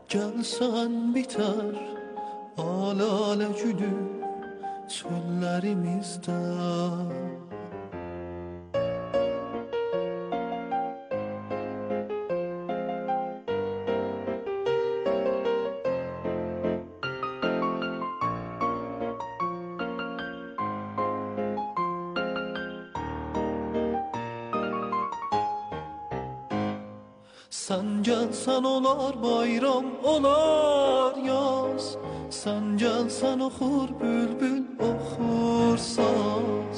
Gelsen biter alale gülü çöllerimizde. Sen gelsen olar bayram, olar yaz. Sen gelsen oxur bülbül, oxur saz.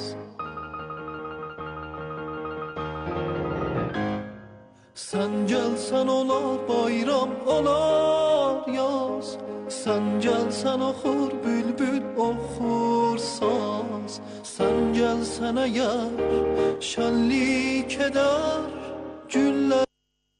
Sen gelsen olar bayram, olar yaz. Sen gelsen oxur bülbül, oxur saz. Sen gelsen eğer şenlik eder güller.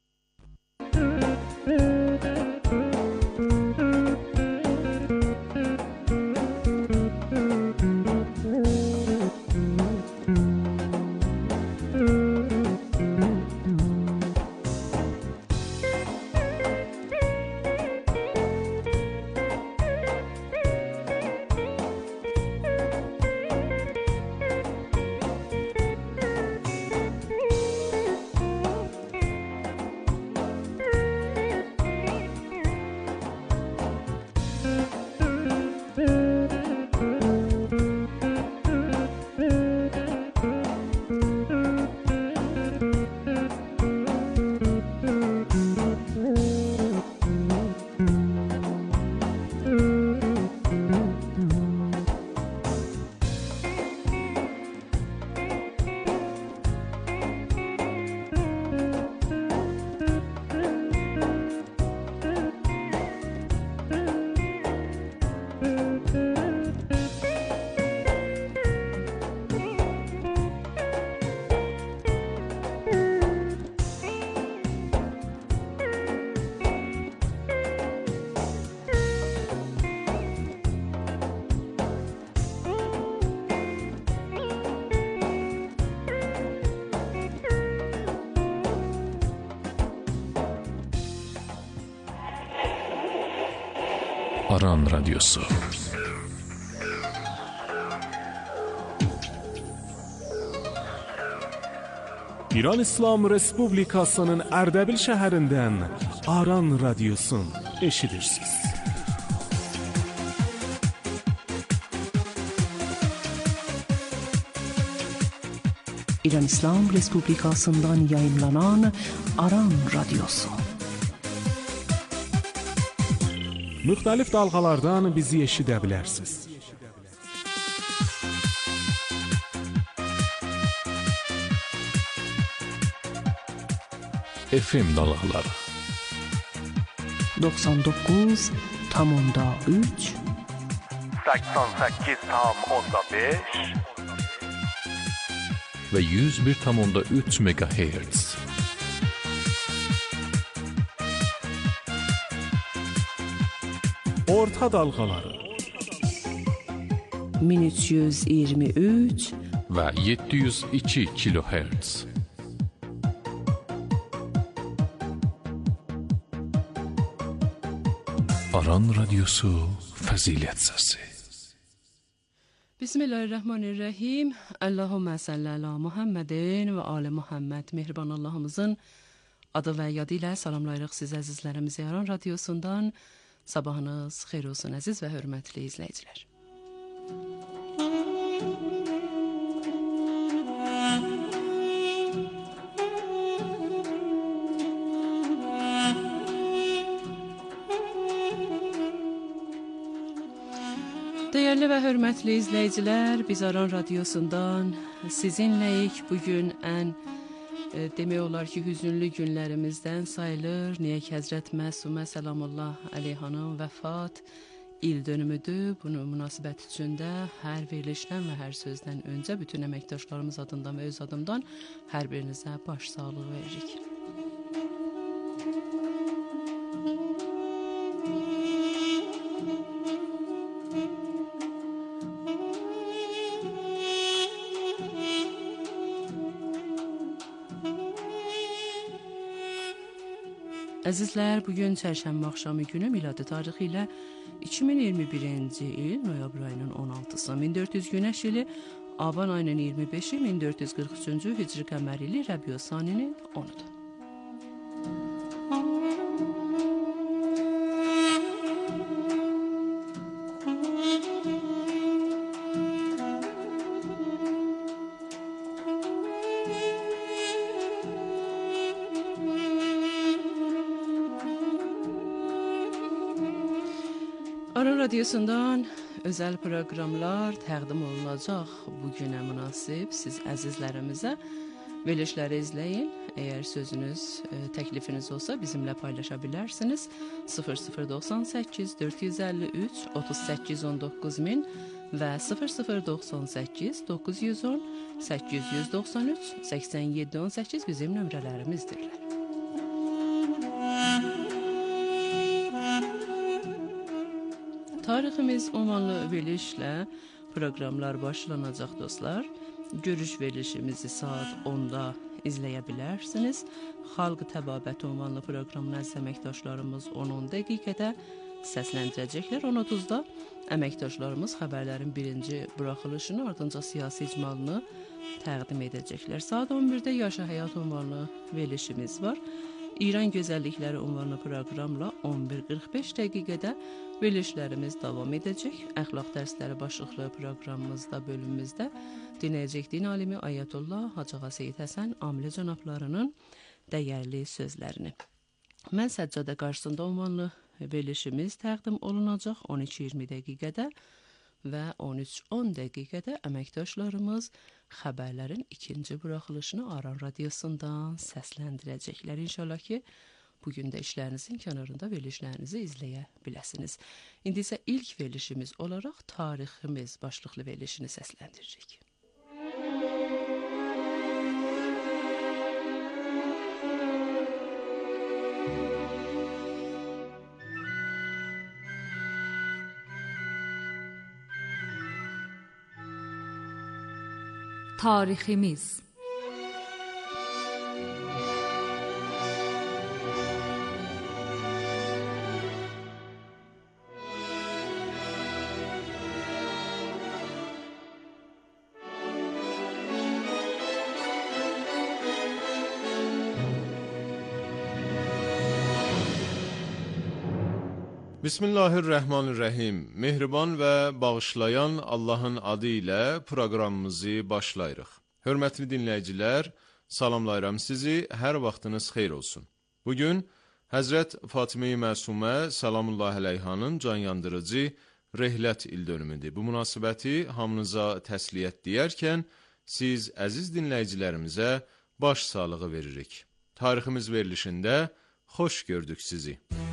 Aran Radyosu. İran İslam Respublikasının Ərdəbil şəhərindən Aran Radyosun eşidirsiniz. İran İslam Respublikasından yayınlanan Aran Radyosu. Müxtəlif dalğalardan bizi eşidə bilərsiniz. FM dalğaları 99,3 88,5 və 101,3 MHz. Orta dalğaları 1323 və 702 kHz. Aran Radyosu Fəzilət Səsi. Bismillahirrahmanirrahim. Allahümme salli ala Muhammedin ve ali Muhammed. Mehriban Allah'ımızın adı və yadı ilə salamlayırıq siz əzizlərimizi Aran Radyosundan. Sabahınız xeyir olsun əziz və hörmətli izləyicilər. Değerli və hörmətli izləyicilər, biz Aran Radyosundan sizinləyik. Bugün ən demək olar ki, hüzünlü günlərimizdən sayılır. Niyə ki, Həzrət Məsumə Səlamullah əleyhanın vəfat il dönümüdür. Bunun münasibət üçündə hər verilişdən və hər sözdən öncə bütün əməkdaşlarımız adından və öz adımdan hər birinizə baş sağlığı veririk. Əzizlər, bugün çərşənbə axşamı günü miladi tarixi ilə 2021-ci il noyabr ayının 16-sı, 1400 günəş ili, avan ayının 25-i, 1443-cü hicri qəməri ili Rəbiül Saninin 10-udur. Aran Radyosundan özəl proqramlar təqdim olunacaq bu günə münasib siz əzizlərimizə. Verilişləri izləyin. Əgər sözünüz, təklifiniz olsa bizimlə paylaşa bilərsiniz. 0098 453 38 19000 və 0098 910 893 87 18 bizim nömrələrimizdirlər. Tariximiz ünvanlı verilişlə proqramlar başlanacaq dostlar. Görüş verilişimizi saat 10-da izləyə bilərsiniz. Xalq Təbabəti ünvanlı proqramın əziz əməkdaşlarımız 10 dəqiqədə səsləndirəcəklər. 10:30-da əməkdaşlarımız xəbərlərin birinci buraxılışını, ardınca siyasi icmalını təqdim edəcəklər. Saat 11-də Yaşa Həyat ünvanlı verilişimiz var. İran Gözəllikləri ünvanlı proqramla 11:45 dəqiqədə verilişlərimiz davam edəcək. Əxlaq dərsləri başlıqlı proqramımızda, bölümümüzdə dinləyəcək din alimi Ayətullah Hacıağa Seyid Həsən Amili cənablarının dəyərli sözlərini. Mən Səccadə qarşısında ünvanlı verilişimiz təqdim olunacaq 12:20 dəqiqədə və 13:10 dəqiqədə əməkdaşlarımız xəbərlərin ikinci buraxılışını Aran Radyosundan səsləndirəcəklər. İnşallah ki, bugün də işlərinizin kənarında verilişlərinizi izləyə biləsiniz. İndi isə ilk verilişimiz olaraq tariximiz başlıqlı verilişini səsləndirəcək. Tariximiz. Bismillahirrahmanirrahim. Mehriban və bağışlayan Allahın adı ilə proqramımızı başlayırıq. Hörmətli dinləyicilər, salamlayıram sizi, hər vaxtınız xeyir olsun. Bugün Həzrət Fatimə-i Məsumə Salamullah əleyhanın canyandırıcı rehlət ildönümüdür. Bu münasibəti hamınıza təsliyyət deyərkən siz əziz dinləyicilərimizə baş sağlığı veririk. Tariximiz verilişində xoş gördük sizi.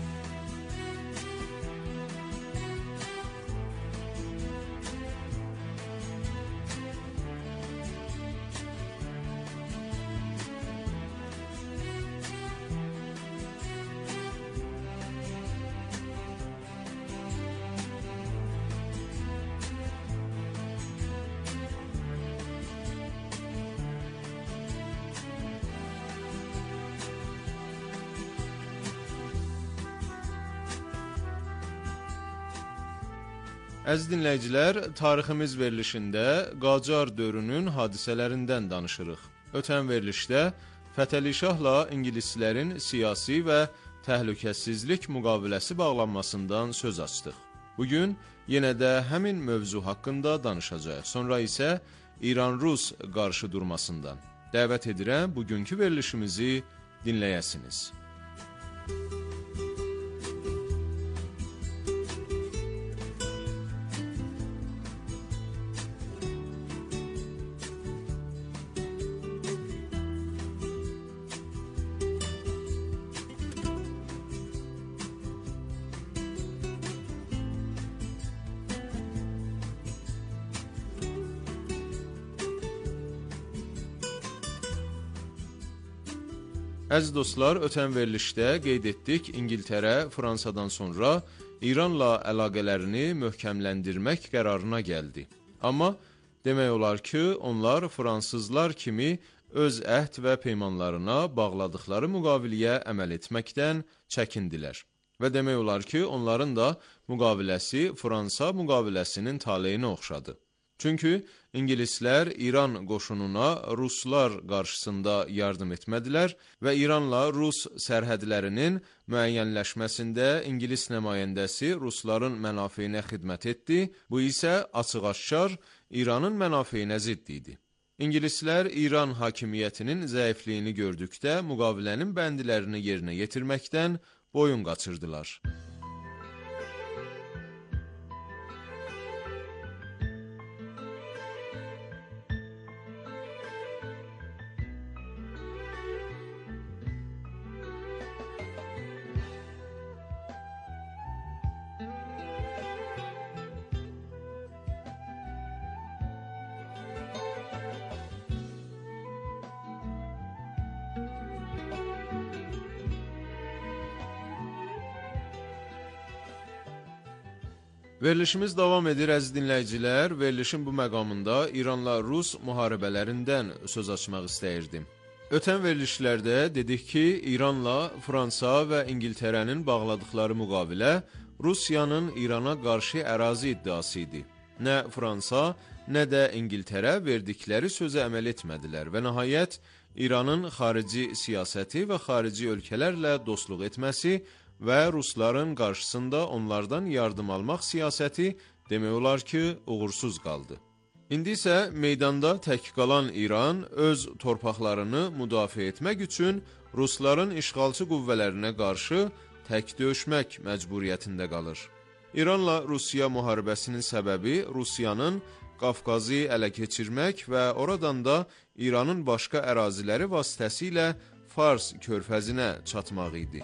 Əziz dinləyicilər, tariximiz verilişində Qacar dövrünün hadisələrindən danışırıq. Ötən verilişdə Fətəli Şahla ingilislərin siyasi və təhlükəsizlik müqaviləsi bağlanmasından söz açdıq. Bugün yenə də həmin mövzu haqqında danışacağıq. Sonra isə İran-Rus qarşıdurmasından. Dəvət edirəm, bugünkü verilişimizi dinləyəsiniz. Əziz dostlar, ötən verilişdə qeyd etdik, İngiltərə Fransadan sonra İranla əlaqələrini möhkəmləndirmək qərarına gəldi. Amma demək olar ki, onlar fransızlar kimi öz əhd və peymanlarına bağladıkları müqaviliyə əməl etməkdən çəkindilər. Və demək olar ki, onların da müqaviləsi Fransa müqaviləsinin taleyinə oxşadı. Çünki İngilislər İran qoşununa Ruslar qarşısında yardım etmədilər və İranla Rus sərhədlərinin müəyyənləşməsində İngilis nümayəndəsi Rusların mənafeyinə xidmət etdi, bu isə açıq-aşkar İranın mənafeyinə zidd idi. İngilislər İran hakimiyyətinin zəifliyini gördükdə müqavilənin bəndlərini yerinə yetirməkdən boyun qaçırdılar. Verilişimiz davam edir, əziz dinləyicilər. Verilişin bu məqamında İranla Rus müharibələrindən söz açmaq istəyirdim. Ötən verilişlərdə dedik ki, İranla Fransa və İngiltərənin bağladıkları müqavilə Rusiyanın İrana qarşı ərazi iddiası idi. Nə Fransa, nə də İngiltərə verdikləri sözə əməl etmədilər və nəhayət İranın xarici siyasəti və xarici ölkələrlə dostluq etməsi və Rusların qarşısında onlardan yardım almaq siyasəti demək olar ki, uğursuz qaldı. İndi isə meydanda tək qalan İran öz torpaqlarını müdafiə etmək üçün Rusların işğalçı qüvvələrinə qarşı tək döyüşmək məcburiyyətində qalır. İranla Rusiya müharibəsinin səbəbi Rusiyanın Qafqazı ələ keçirmək və oradan da İranın başqa əraziləri vasitəsilə Fars körfəzinə çatmaq idi.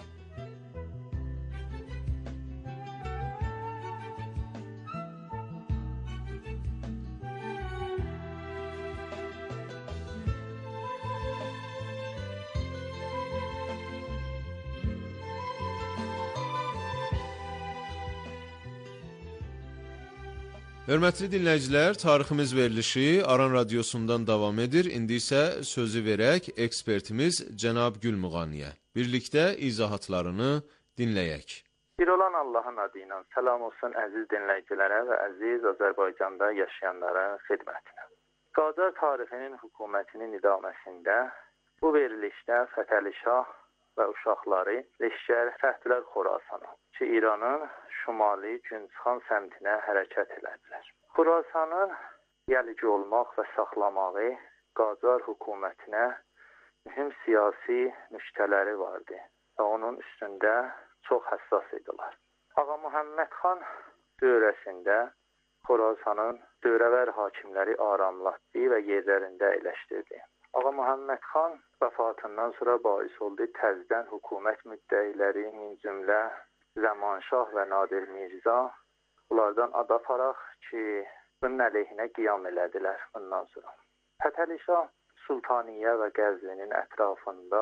Hörmətli dinləyicilər, tariximiz verilişi Aran Radiosundan davam edir. İndi isə sözü verək ekspertimiz cənab Gülmuğaniyə. Birlikdə izahatlarını dinləyək. Bir olan Allahın adı ilə salam olsun əziz dinləyicilərə və əziz Azərbaycanda yaşayanların xidmətinə. Qacar tarixinin hökumətinin idaməsində bu verilişdə Fətəli Şah və uşaqları leşkər təhdilər Xorasana ki, İranın şimali Günçxan səmtinə hərəkət elədilər. Xorasanın gəlici olmaq və saxlamağı Qacar hökumətinə mühüm siyasi nüktələri vardı və onun üstündə çox həssas idilər. Ağa Muhammed xan dövrəsində Xorasanın dövrəvər hakimləri aramlatdı və yerlərində əyləşdirdi. Ağa Muhammed xan vəfatından sonra bais oldu təzdən hökumət müddəiləri, min cümlə Zəmanşah və Nadir Mirza bunlardan ad aparaq ki, bunun əleyhinə qiyam elədilər bundan sonra. Fətəli Şah Sultaniyə və Qəzvinin ətrafında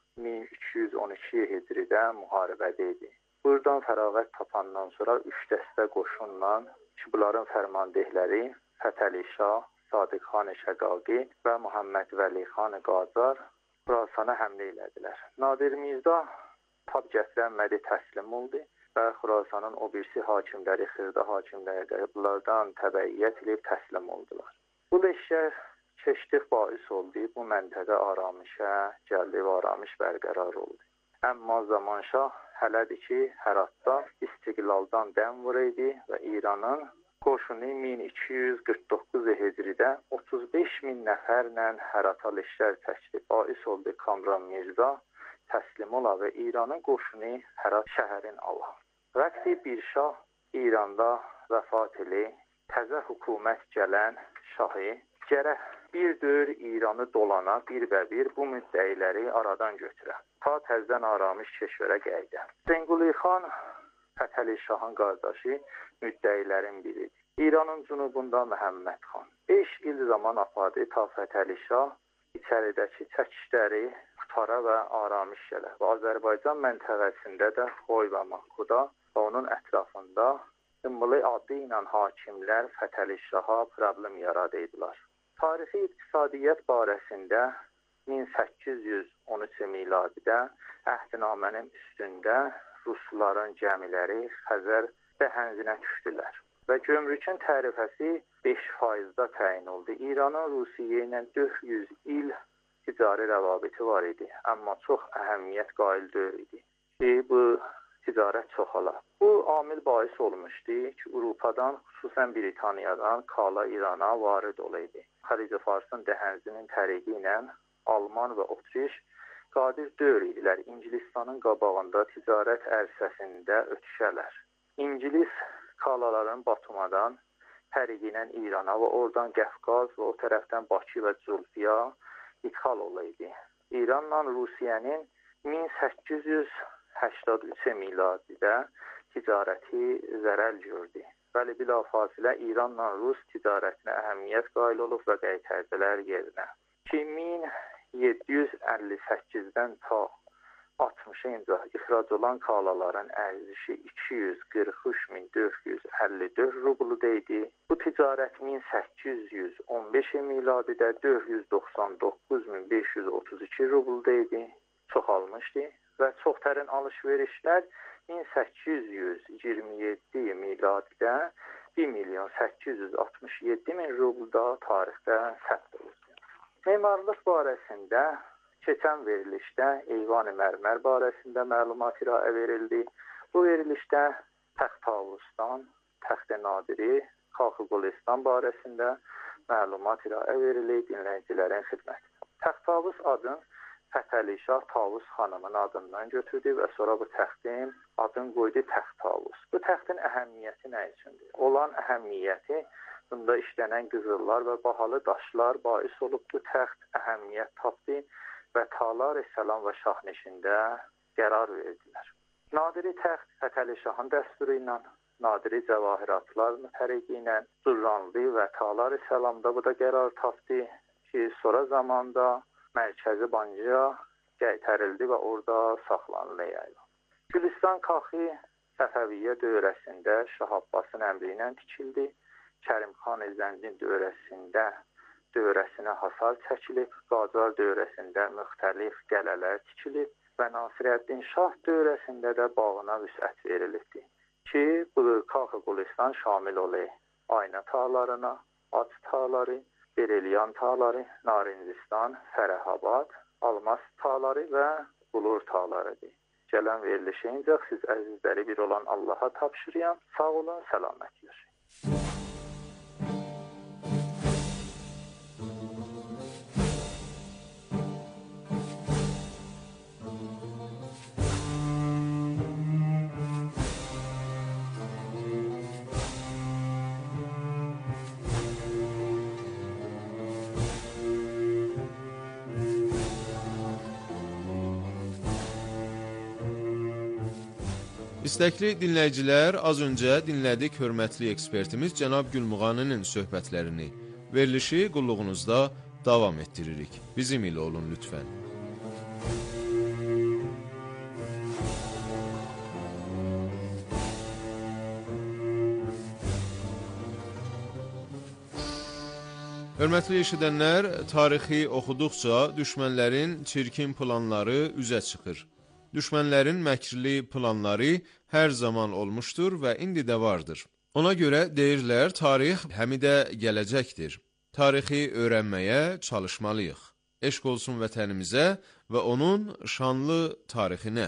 1212 Hicridə müharibədə idi. Buradan fərağət tapandan sonra 3 dəstə qoşunla ki, bunların fərmandehləri Fətəli Şah, Sadiq Xan Şəqaqi və Muhammed Vəli Xan Qacar Xorasana həmlə elədilər. Nadir Mirza tab gətirənmədi, təslim oldu və Xorasanın o birisi hakimləri, xırda hakimləri də bunlardan təbəiyyət edib təslim oldular. Bu leşkər keçdik bais oldu, bu məntəqə aramışə gəldi və aramış bərqərar oldu. Əmma Zamanşah hələdir ki, Həratda istiqlaldan dəm vuraydı və İranın qoşunu 1249 Hicridə 35.000 nəfərlə Hərata leşkər çəkdi. Bais oldu Kamran Mirza təslim ola və İranın qoşunu Hərat şəhərin ala. Vəqti bir şah İranda vəfat eli, təzə hökumət gələn şahı gərək bir dövr İranı dolana, bir və bir bu müddəiləri aradan götürə. Ta təzdən aramış keşvərə qayıda. Zenguli xan Fətəli Şahın qardaşı müddəilərin biridir. İranın cənubunda Məhəmməd xan 5 il zaman apardı ta Fətəli Şah içəridəki çəkişləri qutara və aramış gələr. Və Azərbaycan məntəqəsində də Xoy və Makuda və onun ətrafında Ümmüli adı ilə hakimlər Fətəli Şaha problem yaradıdılar. Tarixi iqtisadiyyat barəsində 1813 miladidə əhdnamənin üstündə Rusların gəmiləri Xəzər dəhənzinə düşdülər və gömrükün tərifəsi 5%-da təyin oldu. İranın Rusiya ilə 400 il ticari rəvabiti var idi, amma çox əhəmiyyət qail deyil idi ki, bu ticarət çoxala. Bu amil bahis olmuşdu ki, Avropadan, xüsusən Britaniyadan kala İrana varid olaydı. Xəlic Farsın dəhənzinin təriqi ilə Alman və Otriş qadir deyil idilər İngilistanın qabağında ticarət ərsəsində ötüşələr. İngilis kalaların Batumadan təriqi ilə İrana və oradan Qəfqaz və o tərəfdən Bakı və Zulfiya ithal olaydı. İranla Rusiyanın 1883 miladidə ticarəti zərər gördü. Bəli, bilafasilə İranla Rus ticarətinə əhəmiyyət qail olub və qaytərdilər yerinə. 1758-dən ta 60-ca ixrac olan kalaların ərzişi 243.454 rubluda idi. Bu ticarət 1815 miladidə 499.532 rubluda idi, çoxalmışdı və çoxtərin alış-verişlər 1827 miladidə 1.867.000 rubluda tarixdə səbt oldu. Memarlıq barəsində keçən verilişdə eyvan-ı mərmər barəsində məlumat iraə verildi. Bu verilişdə Taxt-Tavusdan, Taxt-ı Nadiri, Xax-ı Qulistan barəsində məlumat iraə verildi dinləyicilərin xidmətinə. Taxt-Tavus adın Fətəli Şah Tavus xanımın adından götürdü və sonra bu təxtin adını qoydu Taxt-Tavus. Bu təxtin əhəmiyyəti nə üçündür? Olan əhəmiyyəti bunda işlənən qızıllar və bahalı daşlar bahis olub bu təxt əhəmiyyət tapdı və Talar-ı-Səlam və Şahnişində qərar verdilər. Nadiri təxt Fətəli Şahın dəsturu ilə, nadiri cəvahiratlar təriqi ilə Durranlı və Talar-ı-Səlamda bu da qərar tapdı ki, sonra zamanda Mərkəzi Bancıya qaytarıldı və orada saxlanıldı. Gülistan Kaxi Səfəviyyə dövrəsində Şah Abbasın əmri ilə tikildi. Kərimxan Zəncin dövrəsinə hasar çəkilib, Qacar dövrəsində müxtəlif qələlər tikilib və Nasirəddin Şah dövrəsində də bağına vüsət verilibdi ki, bu Kaxı Qulistan şamil olayı Ayna tağlarına, Ac tağları, Bereliyan tağları, Narincistan, Fərəhabad, Almas tağları və Bulur tağlarıdır. Gələn verilişə incək siz əzizləri bir olan Allaha tapşırıyam. Sağ olun, səlamət yaşayın. İstəkli dinləyicilər, az öncə dinlədik hörmətli ekspertimiz cənab Gülmuğaninin söhbətlərini. Verilişi qulluğunuzda davam etdiririk. Bizim ilə olun lütfən. Hörmətli eşidənlər, tarixi oxuduqca düşmənlərin çirkin planları üzə çıxır. Düşmənlərin məkrli planları hər zaman olmuşdur və indi də vardır. Ona görə deyirlər, tarix həm də gələcəkdir. Tarixi öyrənməyə çalışmalıyıq. Eşq olsun vətənimizə və onun şanlı tarixinə.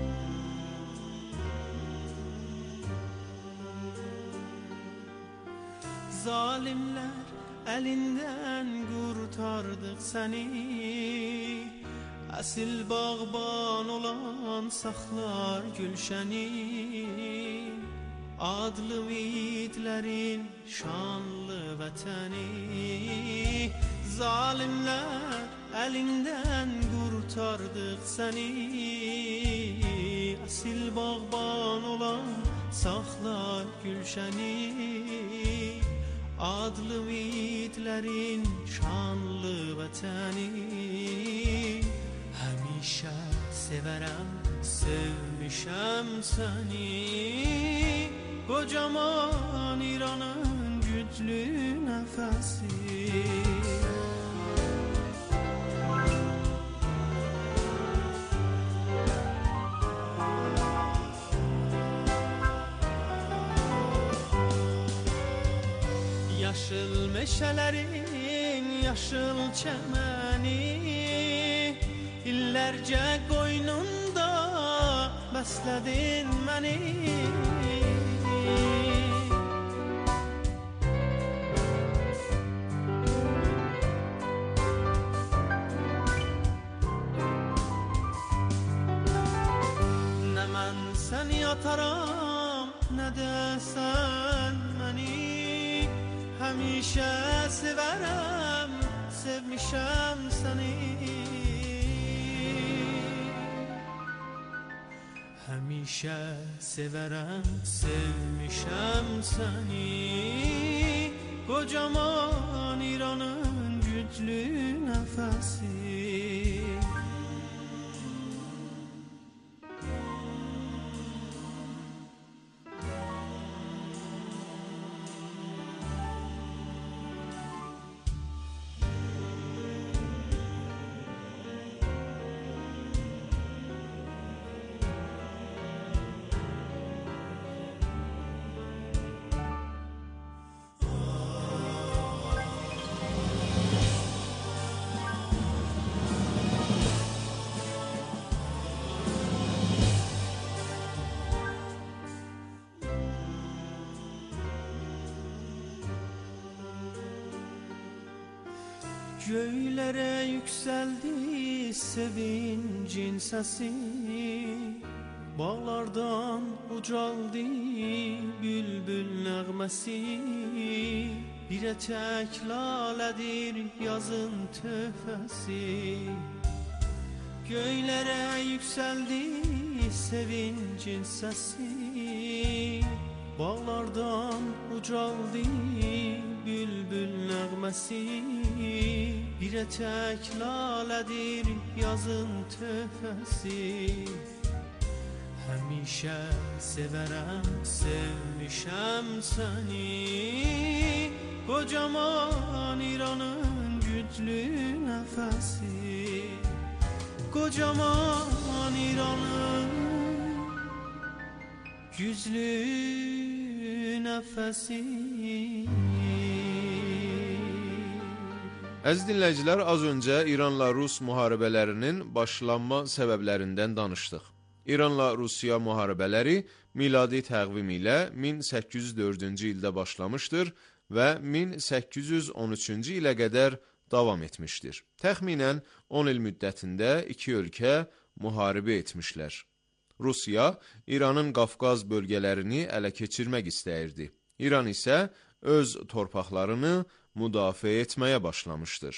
Zalimlər əlindən qurtardıq səni, əsil bağban olan saxlar gülşəni, adlı ümidlərin şanlı vətəni. Zalimlər əlindən qurtardıq səni, əsil bağban olan saxlar gülşəni, adlı ümidlərin şanlı vətəni. Həmişə sevərəm, sevmişəm səni, qocaman İranın güclü nəfəsi. Yaşıl meşələrin yaşıl çəməni, illərcə qoynunda bəslədin məni. Nə mən səni ataram, nə də sən məni. Həmişə sevərəm, sevmişəm səni. Həmişə sevərəm, sevmişəm səni. Qocaman İranın güclü nəfəsi. Göylere yükseldi sevincin sesi, bağlardan ucaldı bülbül nəğməsi. Bir etek laledir yazın töhfəsi. Göylere yükseldi sevincin sesi, bağlardan ucaldı bülbül nəğməsi. Bir etek laledir yazın töhfəsi. Həmişə sevərəm, sevmişəm səni. Qocaman İranın güclü nəfəsi. Qocaman İranın güclü nəfəsi. Əziz dinləyicilər, az öncə İranla Rus müharibələrinin başlanma səbəblərindən danışdıq. İranla Rusiya müharibələri miladi təqvim ilə 1804-cü ildə başlamışdır və 1813-cü ilə qədər davam etmişdir. Təxminən 10 il müddətində iki ölkə müharibə etmişlər. Rusiya İranın Qafqaz bölgələrini ələ keçirmək istəyirdi. İran isə öz torpaqlarını müdafiə etməyə başlamışdır.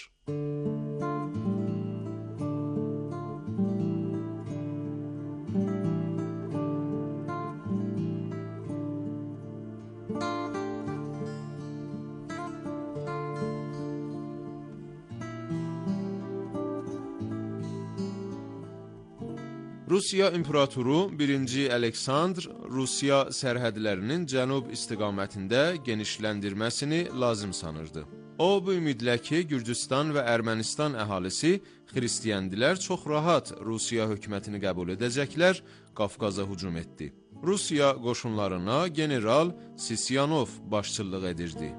Rusiya İmperatoru 1. Aleksandr Rusiya sərhədlərinin cənub istiqamətində genişləndirməsini lazım sanırdı. O, bu ümidlə ki, Gürcüstan və Ermənistan əhalisi xristiəndilər çox rahat Rusiya hökumətini qəbul edəcəklər, Qafqaza hücum etdi. Rusiya qoşunlarına general Sisyanov başçılıq edirdi.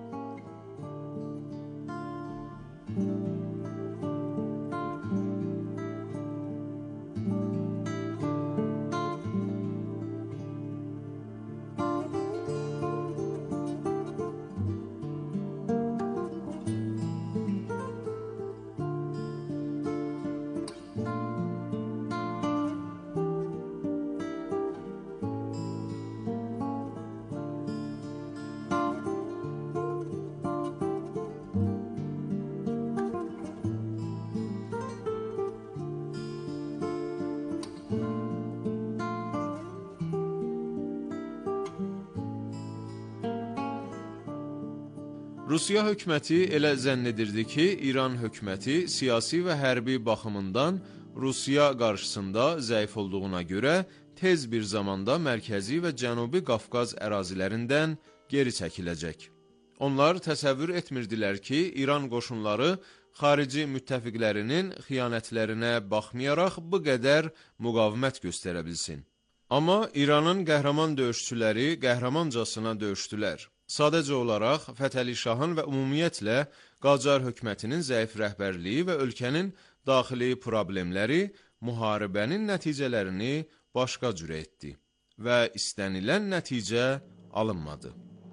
Rusiya hökuməti elə zənn edirdi ki, İran hökuməti siyasi və hərbi baxımından Rusiya qarşısında zəif olduğuna görə tez bir zamanda mərkəzi və cənubi Qafqaz ərazilərindən geri çəkiləcək. Onlar təsəvvür etmirdilər ki, İran qoşunları xarici müttəfiqlərinin xiyanətlərinə baxmayaraq bu qədər müqavimət göstərə bilsin. Amma İranın qəhrəman döyüşçüləri qəhrəmancasına döyüşdülər. Sadəcə olaraq Fətəli Şahın və ümumiyyətlə Qacar hökumətinin zəif rəhbərliyi və ölkənin daxili problemləri müharibənin nəticələrini başqa cürə etdi və istənilən nəticə alınmadı.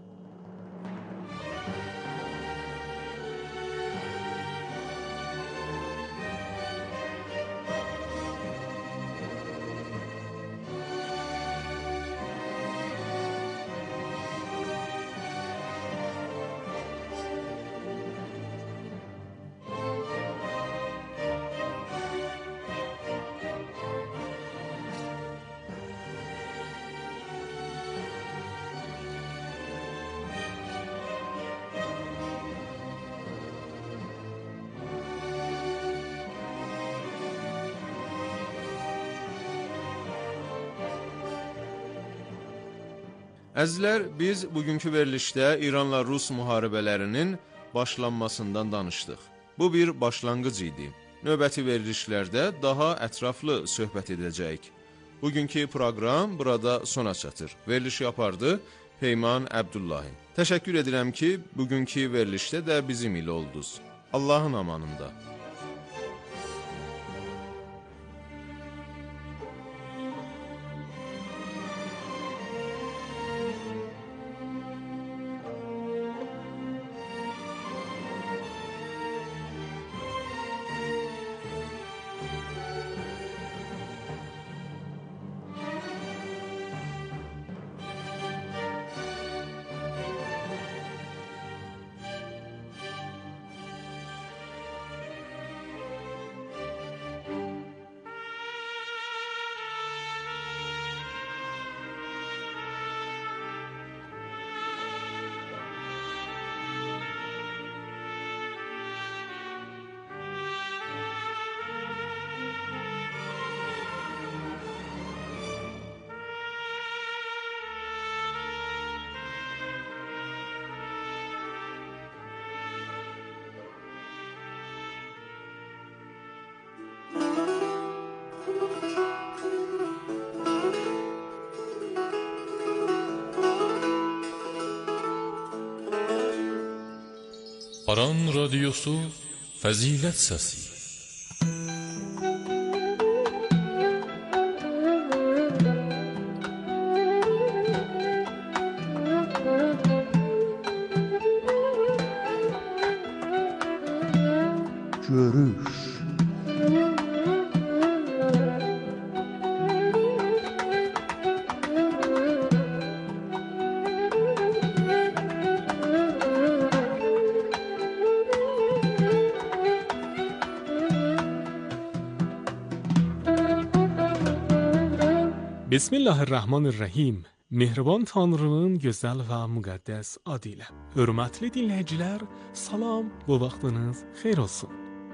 Əzizlər, biz bugünkü verilişdə İranla Rus müharibələrinin başlanmasından danışdıq. Bu bir başlanğıc idi. Növbəti verilişlərdə daha ətraflı söhbət edəcəyik. Bugünkü proqram burada sona çatır. Verilişi yapardı Peyman Əbdullahi. Təşəkkür edirəm ki, bugünkü verilişdə də bizim ilə oldunuz. Allahın amanında. Aran Radyosu Fəzilət Səsi. Görüş. Bismillahirrahmanirrahim. Mehriban Tanrının gözəl və müqəddəs adı ilə. Hörmətli dinləyicilər, salam, bu vaxtınız xeyir olsun.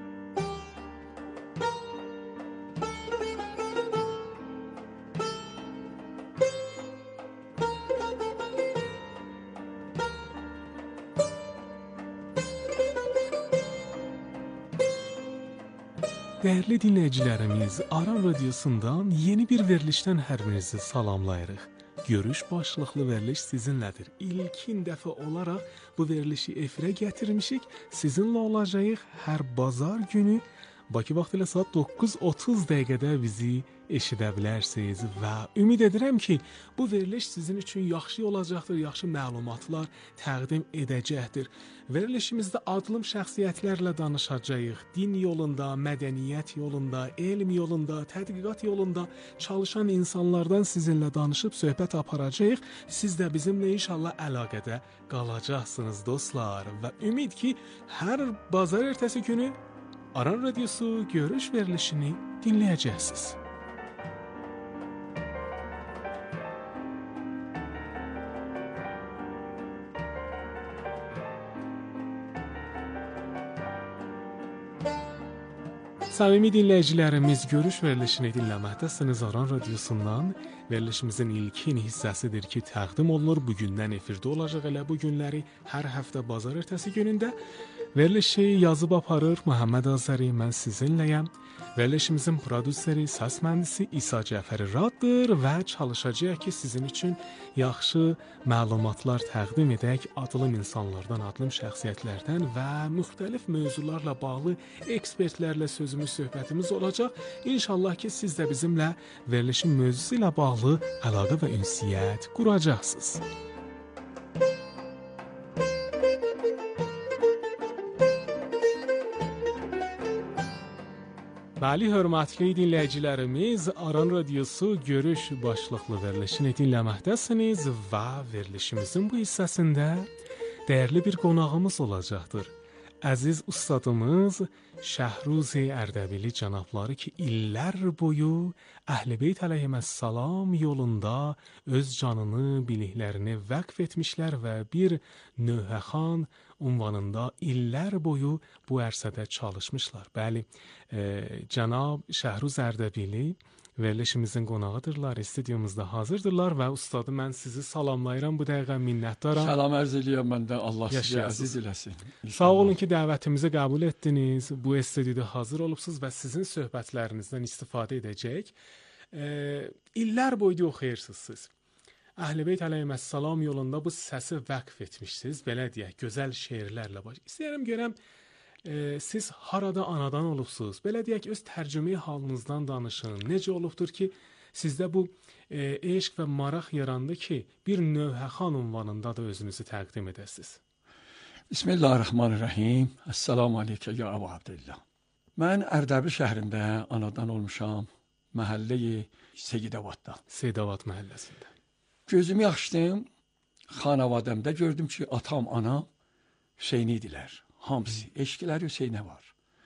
Dəyərli dinləyicilərimiz, Aran Radyosundan yeni bir verilişdən hər birinizi salamlayırıq. Görüş başlıqlı veriliş sizinlədir. İlkin dəfə olaraq bu verilişi efirə gətirmişik. Sizinlə olacağıq hər bazar günü. Bakı vaxtı ilə saat 9:30 dəqiqədə bizi eşidə bilərsiniz və ümid edirəm ki, bu veriliş sizin üçün yaxşı olacaqdır, yaxşı məlumatlar təqdim edəcəkdir. Verilişimizdə adlım şəxsiyyətlərlə danışacağıq. Din yolunda, mədəniyyət yolunda, elm yolunda, tədqiqat yolunda çalışan insanlardan sizinlə danışıb söhbət aparacağıq. Siz də bizimlə inşallah əlaqədə qalacaqsınız dostlar və ümid ki, hər bazar ertəsi günü Aran Radyosu görüş verilişini dinləyəcəksiniz. Səmimi dinləyicilərimiz, görüş verilişini dinləməkdəsiniz Aran Radyosundan verilişimizin ilkin hissəsidir ki, təqdim olunur. Bugündən efirdə olacaq. Elə bu günləri hər həftə bazar ertəsi günündə verilişi yazıb aparır Məhəmməd Azəri, mən sizinləyəm. Verilişimizin prodüseri, səs mühəndisi İsa Cəfəri Raddır və çalışacağıq ki, sizin üçün yaxşı məlumatlar təqdim edək adılım insanlardan, adılım şəxsiyyətlərdən və müxtəlif mövzularla bağlı ekspertlərlə sözümüz, söhbətimiz olacaq. İnşallah ki, siz də bizimlə verilişin mövzusu ilə bağlı əlaqə və ünsiyyət quracaqsınız. Bəli, hörmətli dinləyicilərimiz, Aran Radiosu görüş başlıqlı verilişini dinləməkdəsiniz və verilişimizin bu hissəsində dəyərli bir qonağımız olacaqdır. Əziz ustadımız Şəhruz Ərdəbili cənabları ki, illər boyu Əhl-i-Beyt əleyhissalam yolunda öz canını, biliklərini vəqf etmişlər və bir Nöhəxan ünvanında illər boyu bu ərsədə çalışmışlar. Bəli, cənab Şəhruz Ərdəbili verilişimizin qonağıdırlar, studiyumuzda hazırdırlar və ustadı mən sizi salamlayıram, bu dəqiqə minnətdaram. Salam ərz eləyəm mən də, Allah sizi əziz eləsin. Sağ olun ki, dəvətimizi qəbul etdiniz, bu studiyada hazır olubsuz və sizin söhbətlərinizdən istifadə edəcək. İllər boyu oxuyursuz siz. Əhl-i-Beyt əleyhissalam yolunda bu səsi vəqf etmişsiniz, belə deyək, gözəl şeirlərlə baş. İstəyirəm görəm, siz harada anadan olubsuz? Belə deyək, öz tərcümeyi halınızdan danışın. Necə olubdur ki, sizdə bu eşq və maraq yarandı ki, bir Nöhəxan ünvanında da özünüzü təqdim edəsiniz? Bismillahirrahmanirrahim. Əssalamu aleykə ya Əbu Abdillah. Mən Ərdəbil şəhrində anadan olmuşam, məhəllə-i Seyidəvadda. Seyidəvad məhəlləsində. Gözümü açdım, xanavadəmdə gördüm ki, atam, anam Hüseyni idilər. Hamısı, eşkiləri Hüseynə var.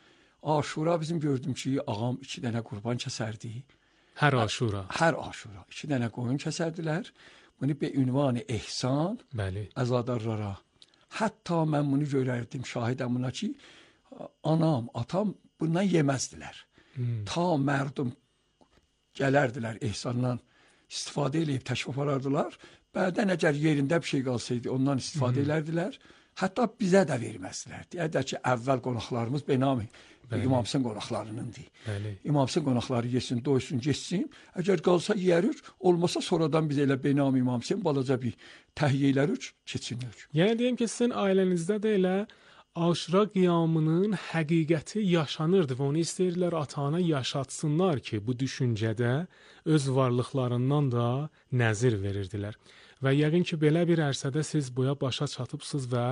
Aşura bizim gördüm ki, ağam 2 dənə qurban kəsərdi. Hər aşura? Hər aşura. 2 dənə qoyun kəsərdilər. Bunu bir ünvanı ehsan, bəli, əzadarlara. Hətta mən bunu görərdim, şahidəm buna ki, anam, atam bundan yeməzdilər. Ta mərdum gələrdilər ehsandan, istifadə edib təşrif aparardılar. Bədən əgər yerində bir şey qalsaydı, ondan istifadə edərdilər. Hətta bizə də verməzdilər. Deyək ki, əvvəl qonaqlarımız Benami İmam Hüseyn qonaqlarınındır. İmam Hüseyn qonaqları yesin, doysun, geçsin. Əgər qalsa yeyərik, olmasa sonradan biz elə Benami İmam Hüseyn balaca bir təhiyyə elərik, keçinirik. Yəni deyim ki, sizin ailənizdə də elə Aşura qiyamının həqiqəti yaşanırdı və onu istəyirlər ata-ana yaşatsınlar ki, bu düşüncədə öz varlıqlarından da nəzir verirdilər. Və yəqin ki, belə bir ərsədə siz boya başa çatıbsınız və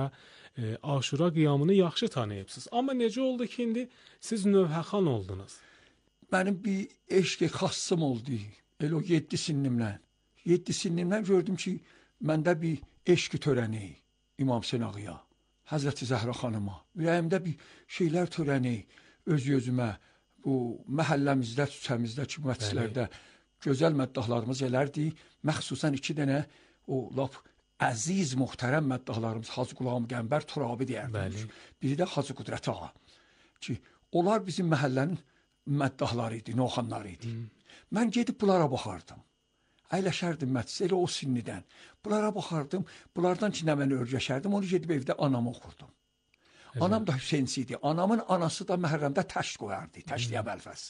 Aşura qiyamını yaxşı tanıyıbsınız. Amma necə oldu ki, indi siz Nöhəxan oldunuz? Mənim bir eşq xassım oldu. Elə o 7 sinimlə. 7 sinimdən gördüm ki, məndə bir eşq törəni İmam Hüseyn ağaya, Həzrəti Zəhra xanıma. Ürəyimdə bir şeylər törəni, öz-özümə, bu məhəlləmizdə, küçəmizdə, məclislərdə gözəl məddahlarımız elərdi. Məxsusən 2 dənə o lap əziz, muhterem məddahlarımız Hacı Qulam Qəmbər Turabi deyərdi. Biri də Hacı Qudrət ağa. Ki, onlar bizim məhəllənin məddahları idi, noxanları idi. Mən gedib bunlara baxardım. Əyləşərdim məclisə, elə o sinnidən. Bunlara baxardım, bunlardan ki, nə mən örgəşərdim, onu gedib evdə anamı oxurdum. Anam da Hüseynsi idi. Anamın anası da Məhərrəmdə təşk qoyardı, təşliyə bəlfəz.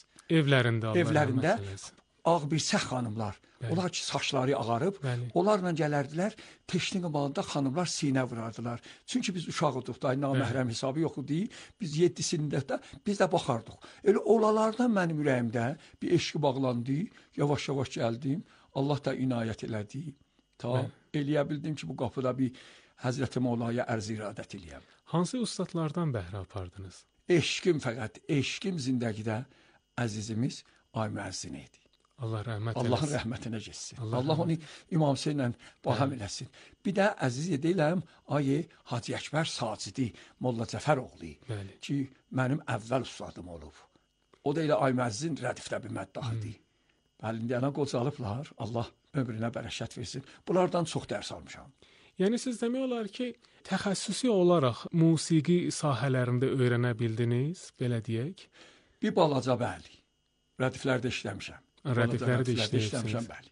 Evlərində ağ bir səx xanımlar. Onlar ki, saçları ağarıb, onlarla gələrdilər, teşnin qabağında xanımlar sinə vurardılar. Çünki biz uşağıdıq da, naməhrəm hesabı yox idi. Biz 7 sinində də biz də baxardıq. Elə olalardan mənim ürəyimdə bir eşqi bağlandı, yavaş-yavaş gəldim. Allah da inayət elədi. Ta eləyə bildim ki, bu qapıda bir Həzrəti Mevlaya ərz iradət eləyəm. Hansı ustadlardan bəhrə apardınız? Eşqim fəqət, eşqim zindəgidə əzizimiz Ay Müəzzin idi. Allah rəhmət eləsin. Allahın rəhmətinə getsin. Allah onu İmam Hüseynlə baham eləsin. Bir də əziz ediləm Ay Hacı Əkbər Sacidi, Molla Cəfər oğlu ki, mənim əvvəl ustadım olub. O da elə Ay Müəzzin rədifdə bir məddahıdır. Əlindiyana qocalıblar, Allah ömrünə bərəkət versin. Bunlardan çox dərs almışam. Yəni siz demək olar ki, təxəssüsi olaraq musiqi sahələrində öyrənə bildiniz, belə deyək? Bir balaca bəli. Rədiflərdə işləmişəm. Rədifləri də işləmişəm, bəli.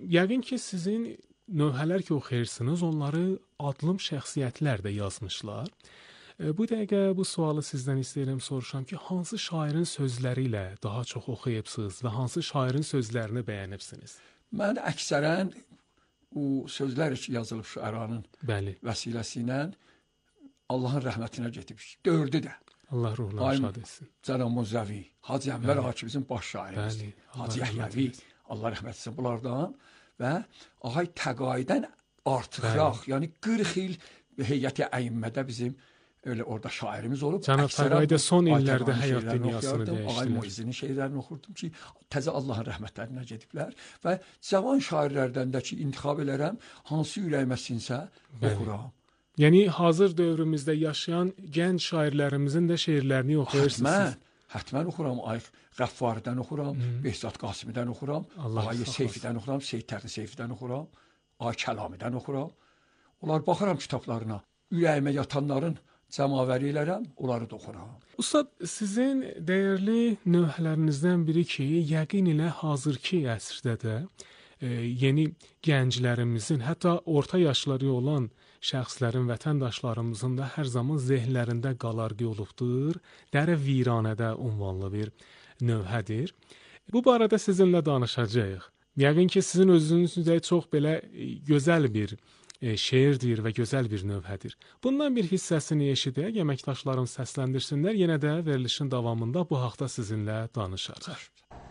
yəqin ki, sizin növhələr ki oxuyursunuz, onları adlım şəxsiyyətlər də yazmışlar. Bu dəqiqə bu sualı sizdən istəyirəm soruşam ki, hansı şairin sözləri ilə daha çox oxuyubsınuz və hansı şairin sözlərini bəyənibsiniz? Mən əksərən o sözlər ki yazılıb şüəranın vəsiləsi ilə Allahın rəhmətinə getib. Dördü də. Allah ruhuna şad etsin. Cənab Muzəvi, Hacı Ənvər Hakimimizin baş şairimiz. Hacı Yəhyavi, Allah rəhmət etsin bunlardan və Ağay Təqaidən artıqraq, yəni 40 il heyəti əyimmədə bizim öyle orada şairimiz olub. Cənab Təqaidə son illərdə həyat dünyasını dəyişdilər. Ağay Muizzinin şeirlərini oxurdum ki, təzə Allahın rəhmətlərinə gediblər və cavan şairlərdən də ki, intixab elərəm, hansı ürəyimə sinsə oxuram. Yəni hazır dövrümüzdə yaşayan gənc şairlərimizin də şeirlərini oxuyursunuz. Hətmən oxuram. Ay Qəffaridən oxuram, Behzad Qasimidən oxuram, Ay Seyfidən oxuram, Seyid Təqi Seyfidən oxuram, Ay Kəlamidən oxuram. Onlar baxıram kitablarına, ürəyimə yatanların cəmavəri elərəm, onları da oxuram. Ustad, sizin dəyərli növhələrinizdən biri ki, yəqin ilə hazırki əsrdə də yeni gənclərimizin, hətta orta yaşları olan şəxslərin, vətəndaşlarımızın da hər zaman zehnlərində qalarqı olubdur. Dərə Viranədə ünvanlı bir növhədir. Bu barədə sizinlə danışacağıq. Yəqin ki, sizin özünüz də çox belə gözəl bir şeirdir və gözəl bir növhədir. Bundan bir hissəsini eşidək, əməkdaşlarım səsləndirsinlər, yenə də verilişin davamında bu haqda sizinlə danışarıq.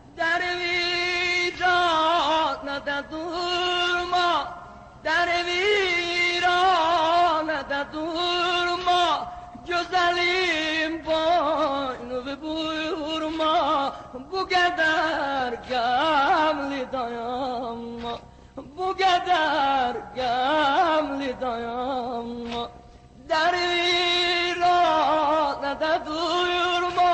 Viranədə durma, viranədə durma, gözəlim boynumu buyurma, bu qədər qəmli dayanma, bu qədər qəmli dayanma. Viranədə durma,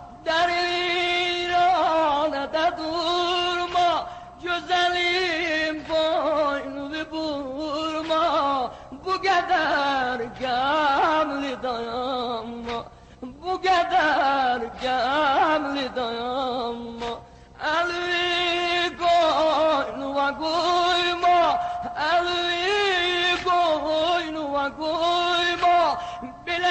viranədə durma, gözəlim boynumu burma, bu qədər qəmli dayanma, bu qədər qəmli dayanma. Əlvi qoynuma qoyma, əlvi qoynuma qoyma, belə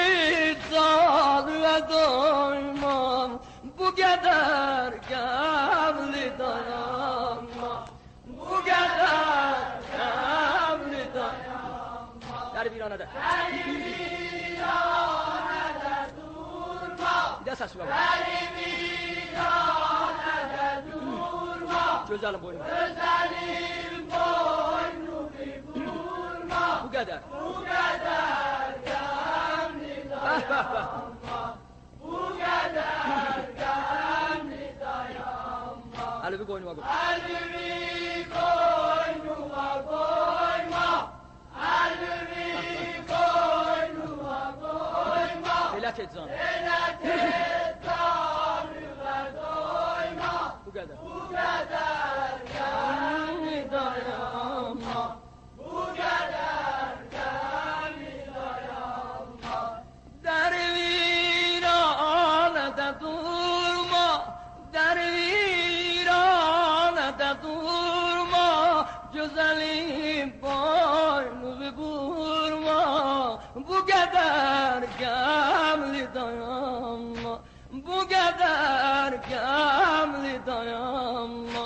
tecalüə doyma, bu qədər qəmli dayanma, bu qədər qəmli dayanma. Dəri viranədə, dəri viranədə durma, bir də səs var. Dəri viranədə durma, gözəlim boynu, gözəlim boynu vurma, bu qədər, bu qədər qəmli dayanma, bu qədər qəmli dayanma. Əlvi qoynuma qoyma, əlvi qoynuma qoyma, əlvi qoynuma qoyma, elə tezcan, elə tezcan və doyma, bu qədər, bu qədər qəmli dayanma, bu qədər qəmli dayanma. Dəri viranədə durma, dəri viranədə durma, gözəlim boynumu burma, bu qədər qəmli dayanma, bu qədər qəmli dayanma.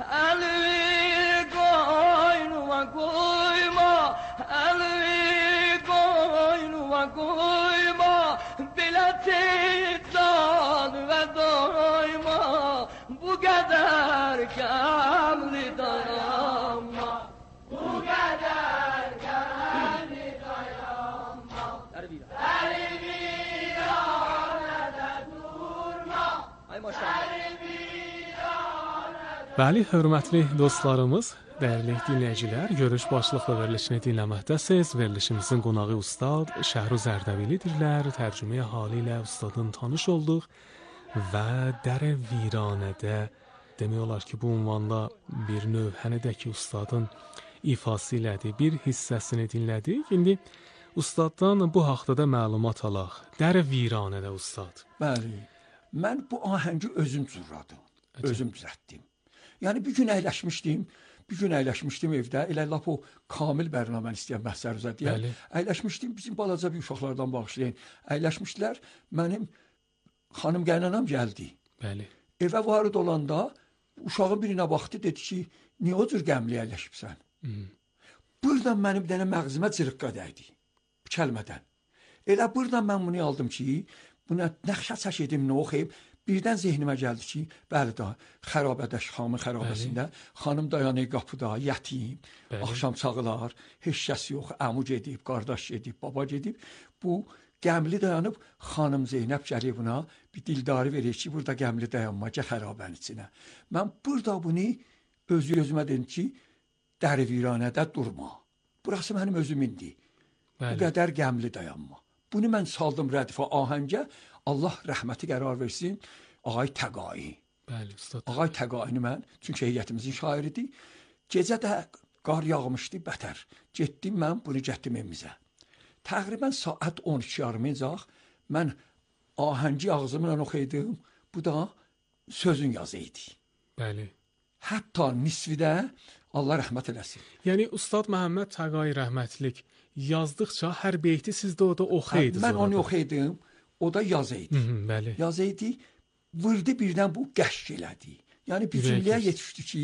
Əlvi qoynuma qoyma, əlvi qoynuma qoyma, belə teccan və doyma, bu qədər qəmli dayanma, bu qədər qəmli dayanma. Dəri viranədə durma, ay maşallah. Bəli, hörmətli dostlarımız, dəyərli dinləyicilər, görüş başlıqlı verilişini dinləməkdəsiz. Verilişimizin qonağı ustad Şəhruz Ərdəbilidirlər. Tərcüməyə halı ilə ustadın tanış olduq və Dərə Viranədə demək olar ki, bu ünvanda bir növhənidəki ustadın ifası ilədir, bir hissəsini dinlədik. İndi ustaddan bu haqda da məlumat alaq. Dərə Viranədə ustad. Bəli, mən bu ahəngi özüm cürradım, özüm düzəltdim. Yəni bir gün əyləşmişdim, Bir gün əyləşmişdim evdə, elə lap o kamil bərnaməni istəyən bəhsər üzədiyə. Əyləşmişdim, bizim balaca bir uşaqlardan bağışlayın. Əyləşmişdilər, mənim xanım qaynanam gəldi. Bəli. Evə varid olanda uşağın birinə baxdı, dedi ki, niyə o cür qəmli əyləşibsən? Buradan mənim bir dənə məğzimə cırıqqa dəydi, bu kəlmədən. Elə buradan mən bunu aldım ki, buna nəqşə çəkdim, nə oxuyub, birdən zehnimə gəldi ki, bəli da, xərabədə, Şamın xərabəsində, xanım dayanır qapıda, yətim, axşam çağılar, heç kəs yox, əmu gedib, qardaş gedib, baba gedib. Bu qəmli dayanıb, xanım Zeynəb gəlir buna, bir dildarı verir ki, burada qəmli dayanma, gəl xərabənin içinə. Mən burada bunu özümə dedim ki, dəri-viranədə durma. Burası mənim özümündür. Bu qədər qəmli dayanma. Bunu mən saldım rədifə ahəngə, Allah rəhməti qərar versin, Ağay Təqai. Bəli, ustad. Ağay Təqaini mən, çünki heyətimizin şairidir. Gecə də qar yağmışdı, bətər. Getdim mən, bunu getdim evimizə. Təqribən saat 12:30-caq mən ahəngi ağzımla oxuyordum, bu da sözün yazı idi. Bəli. Hətta nisvidə Allah rəhmət eləsin. Yəni Ustad Məhəmməd Təqai rəhmətlik yazdıqca hər beyti siz də orada oxuyaydınız. Mən onu oxuyordum, o da yazı idi. Bəli. Yazı idi, vurdu birdən bu qəşq elədi. Yəni bir cümləyə yetişdi ki,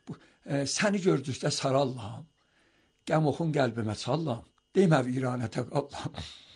səni gördükdə sarallam, qəm oxun qəlbimə çallam, demə viranətə qallam.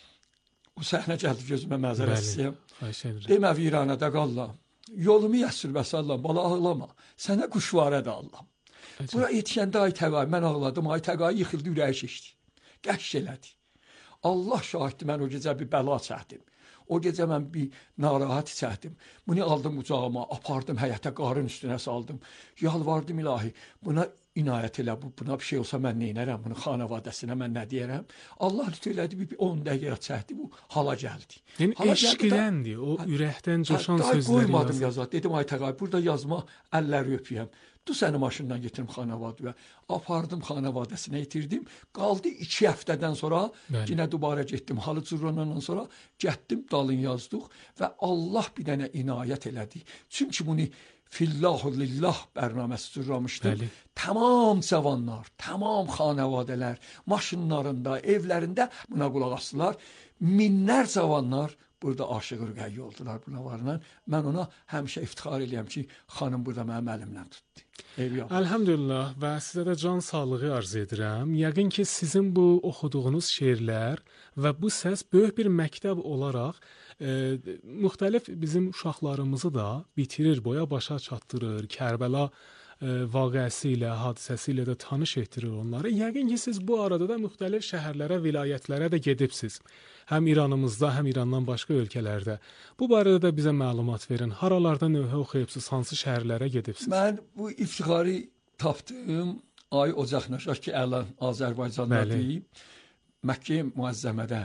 O səhnə gəldi gözümə məzərət istəyəm. Demə viranətə qallam, yolumu yəssir və sallam, bala ağlama, sənə quşvarə də allam. Bura yetişəndə Ay Təqai, mən ağladım, Ay Təqai yıxıldı, ürəyi şişdi. Qəşq elədi. Allah şahiddir, mən o gecə bir bəla çəkdim. O gecə mən bir narahat çəkdim. Bunu aldım qucağıma, apardım həyətə, qarın üstünə saldım. Yalvardım ilahi, buna inayət elə, buna bir şey olsa mən neynərəm, bunu xanavadəsinə mən nə deyərəm. Allah lütf elədi, bir 10 dəqiqə çəkdi, bu hala gəldi. Yəni eşqdəndir, o ürəkdən coşan sözləri qoymadım yazat. Dedim Ay Təqai, burada yazma, əlləri öpüyəm. Du səni maşından getirim xanavadəyə. Apardım xanavadəsinə itirdim. Qaldı 2 həftədən sonra yenə dubara getdim. Halı cürrandan sonra getdim, dalın yazdıq və Allah bir dənə inayət elədi. Çünki bunu Fillahu lillah bərnaməsi cürramışdım. Tamam cavanlar, tamam xanavadələr, maşınlarında, evlərində buna qulaq asdılar. Minlər cavanlar burada aşıq ürqəyi oldular buna varla. Mən ona həmişə iftixar eləyəm ki, xanım burada mənim əlimlə tutdu. Əlhəmdülillah və sizə də can sağlığı arzu edirəm. Yəqin ki, sizin bu oxuduğunuz şeirlər və bu səs böyük bir məktəb olaraq müxtəlif bizim uşaqlarımızı da bitirir, boya başa çatdırır, Kərbəla vaqiəsi ilə, hadisəsi ilə də tanış etdirir onları. Yəqin ki, siz bu arada da müxtəlif şəhərlərə, vilayətlərə də gedibsiz. Həm İranımızda, həm İrandan başqa ölkələrdə. Bu barədə də bizə məlumat verin. Haralarda növhə oxuyubsuz, hansı şəhərlərə gedibsiz? Mən bu iftixarı tapdım. Ay Ocaqnaşaq ki, əlan Azərbaycandadır. Məkkə Müəzzəmədə.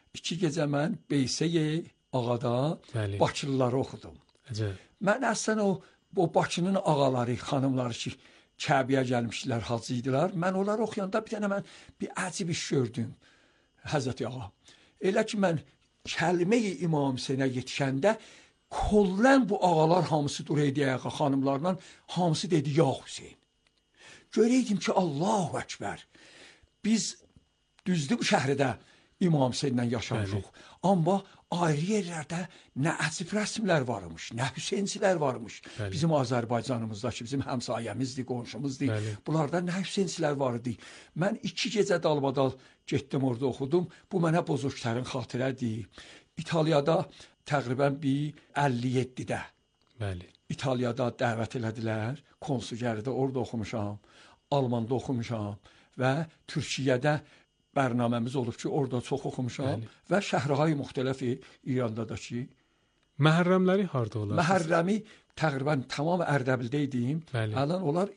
2 gecə mən Beysəyə Ağada Bakılıları oxudum. Mən əslən o Bakının ağaları, xanımları ki, Kəbəyə gəlmişdilər, hacı idilər. Mən onları oxuyanda bir dənə mən bir əcib iş gördüm. Həzrəti Ağa. Elə ki, mən kəlmə-i İmam Hüseynə yetişəndə kollən bu ağalar hamısı duraydı ayağa xanımlarla, hamısı dedi, ya Hüseyn. Görəydim ki, Allahu Əkbər, biz düzdür bu şəhərdə İmam Hüseynlə yaşamışıq. Amma ayrı yerlərdə nə əcib rəsmlər varmış, nə Hüseyncilər varmış. Bizim Azərbaycanımızdakı, bizim həmsayəmizdir, qonşumuzdur. Bunlarda nə Hüseyncilər vardı. Mən 2 gecə dalbadal getdim orada oxudum. Bu mənə bozorglərin xatirədir. İtaliyada təqribən bir 57-də. İtaliyada dəvət elədilər. Konsulgərdə orada oxumuşam. Almanda oxumuşam və Türkiyədə bərnaməmiz olub ki, orada çox oxumuşam və şəhərhay müxtələfi İranda da ki. Məhərrəmləri harda olar? Məhərrəmi təqribən tamam Ərdəbildə idim. Əlan onlar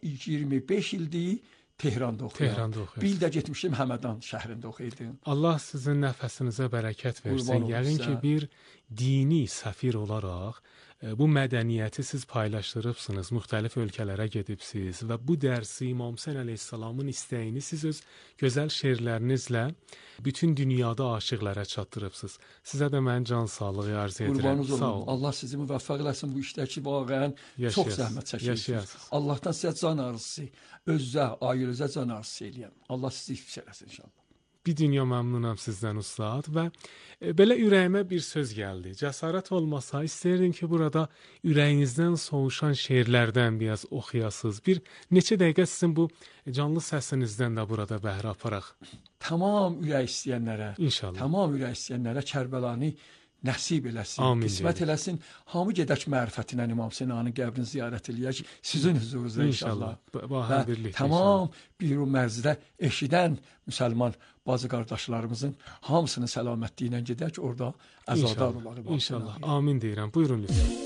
25 ildir Tehranda oxuyuram. Bir də getmişdim Həmədan şəhrində oxuyurdum. Allah sizin nəfəsinizə bərəkət versin. Yəqin ki, bir dini səfir olaraq bu mədəniyyəti siz paylaşdırıbsınız, müxtəlif ölkələrə gedibsiniz və bu dərsi İmam Hüseyn əleyhissalamın istəyini siz öz gözəl şeirlərinizlə bütün dünyada aşiqlərə çatdırıbsınız. Sizə də mən can sağlığı arzu edirəm. Qurbanınız Sağ olun. olun. Allah sizi müvəffəq eləsin bu işdəki vaqəən çox zəhmət çəkirsiniz. Allahdan sizə can arzusu, özünüzə, ailənize can arzusu eləyəm. Allah sizi hifz eləsin inşallah. Bir dünya məmnunam sizdən ustad və belə ürəyimə bir söz gəldi. Cəsarət olmasa istəyirdim ki, burada ürəyinizdən soğuşan şeirlərdən biraz oxuyasınız. Bir neçə dəqiqə sizin bu canlı səsinizdən də burada bəhrə aparaq. Tamam ürək istəyənlərə, İnşallah. Tamam ürək istəyənlərə Kərbəlanı nəsib eləsin, Amin qismət eləsin. Hamı gedək mərifətinə İmam Hüseyn ağanın qəbrini ziyarət eləyək sizin huzurunuzda inşallah. Və birlikdə tamam bir mərzidə eşidən müsəlman bazı qardaşlarımızın hamısının səlamətliyinə gedək, orada əzadar olaq. İnşallah. Amin deyirəm. Buyurun lütfən.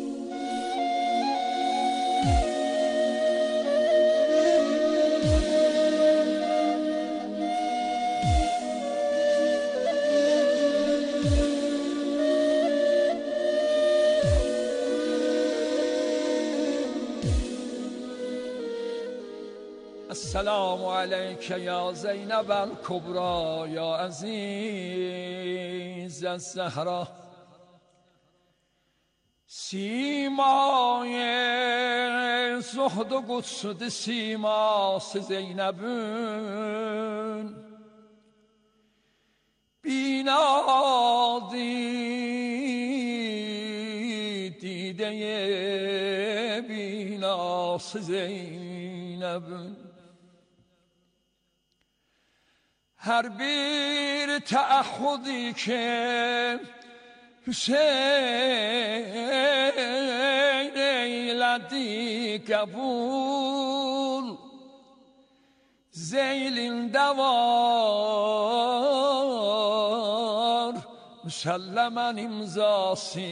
السلام عليك يا زينب الكبرى يا عزيز الزهرة سیمای زهد و قدس سیماس زینبون بینادی دیده بیناس زینبون هر bir تعهدی که Hüseyin eyledi kabul Zeylinde var müsellemen imzası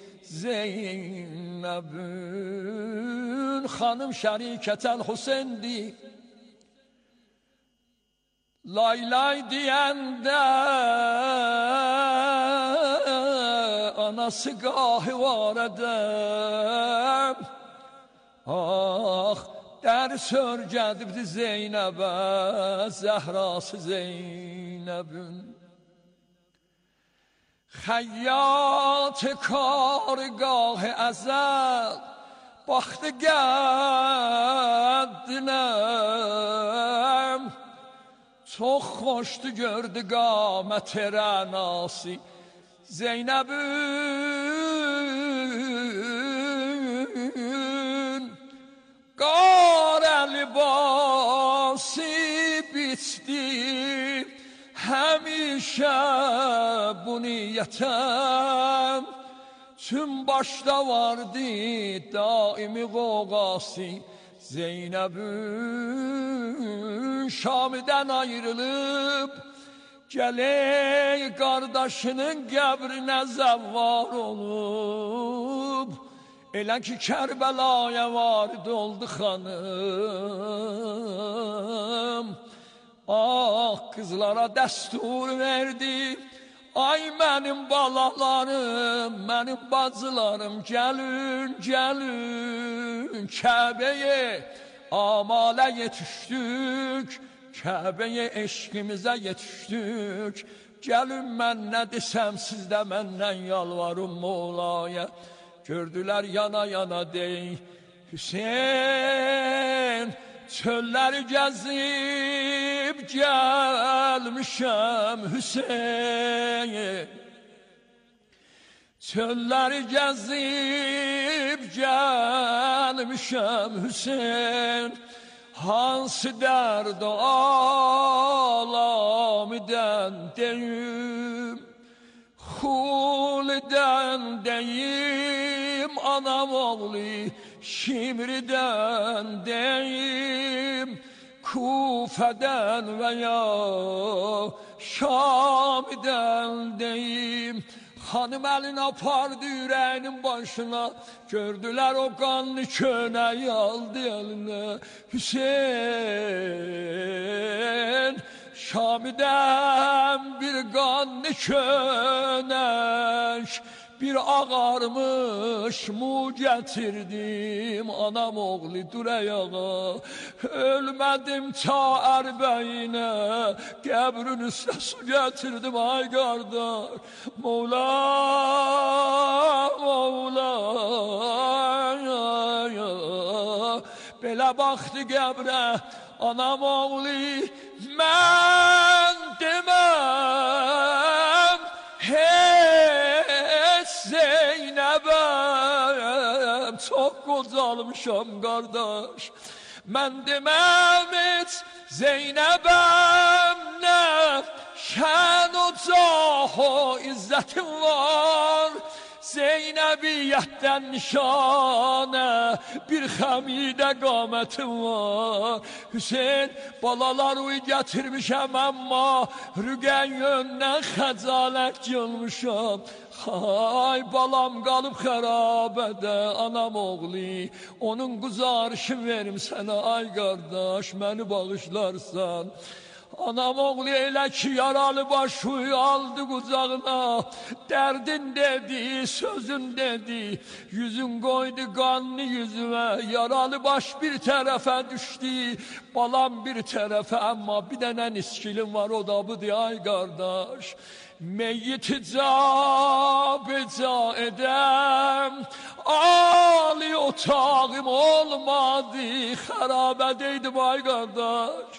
Zeynep'ün Hanım Şeriketel Hüseyin'di Lay lay diyende anası gahi var edem Ah ders örgedibdi Zeynep'e Zehrası Zeynep'ün Xəyyat kargah əzəl Baxdı gəddinəm Çox xoşdu gördü qamət rənası Zeynəbün Qara libası bitdi Həmişə bu niyyətəm Tüm başda vardı daimi qoğası Zeynəbün Şam'dan ayrılıb Gələk qardaşının qəbrinə zəvvar olub Elə ki Kərbəlaya varid oldu xanım Ah qızlara dəstur verdi Ay mənim balalarım, mənim bacılarım Gəlin, gəlin Kəbəyə amale yetişdik Kəbəyə eşqimizə yetişdik Gəlin mən nə desəm siz də məndən yalvarın Moğlaya Gördülər yana yana dey Hüseyin çölləri gəzib gəlmişəm Hüseyin Çölləri gəzib gəlmişəm Hüseyin Hansı dərd alamidən deyim Xulidən deyim Anam oğlu Şimridən deyim Kufədən və ya Şamidən deyim Hanım əlini apardı ürəyinin başına Gördülər o qanlı könəyi aldı əlinə Hüseyin Şamidən bir qanlı könək bir ağarmış mu getirdim, anam oğlu dur ayağa. Ölmedim ta erbeyine, qəbrin üstə su getirdim ay kardeş. Mevla, Mevla, belə baxdı qəbrə anam oğlu, mən deməm heç Zeynəbəm, çox qocalmışam qardaş. Mən deməm heç Zeynəbəm, nə şən ocaq o izzətim var. Zeynəbiyyətdən nişanə bir xəmidə qamətim var. Hüseyin balaları gətirmişəm, amma rüqən yöndən xəcalət gəlmişəm. Ay balam qalıb xərabədə anam oğlu, onun quzarışını verim sənə ay qardaş, məni bağışlarsan. Anam oğlu elə ki yaralı başı aldı qucağına, dərdin dedi, sözün dedi, yüzün qoydu qanlı yüzüme, yaralı baş bir tərəfə düşdü, balam bir tərəfə, amma bir dənə niskilim var, o da budur ay qardaş. Meyyiti beca edəm, ali otağım olmadı, xərabədeydim ay qardaş.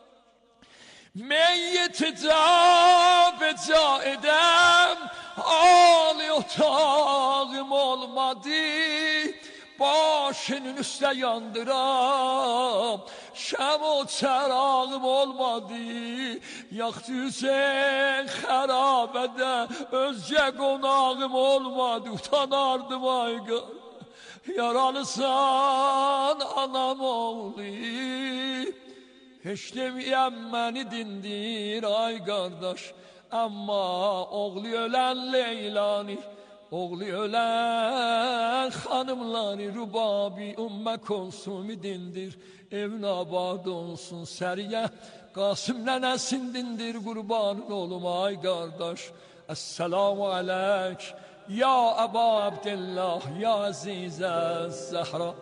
Meyyiti beca edəm, ali otağım olmadı, başının üstə yandıram, şəm o çərağım olmadı. Yaxdı Hüseyin xərabədə, özgə qonağım olmadı, utanardım ay qardaş. Yaralısan anam oğlu, heç deməyəm məni dindir ay qardaş. Amma oğlu ölən Leylani, oğlu ölən xanımları Rubabi, Ümmə Kulsumi dindir. Evin abad olsun səriyə, Qasım nənəsin dindir. Qurbanın olum ay qardaş. Esselamu aleyk ya Əba Abdillah, ya Əzizə Zəhra.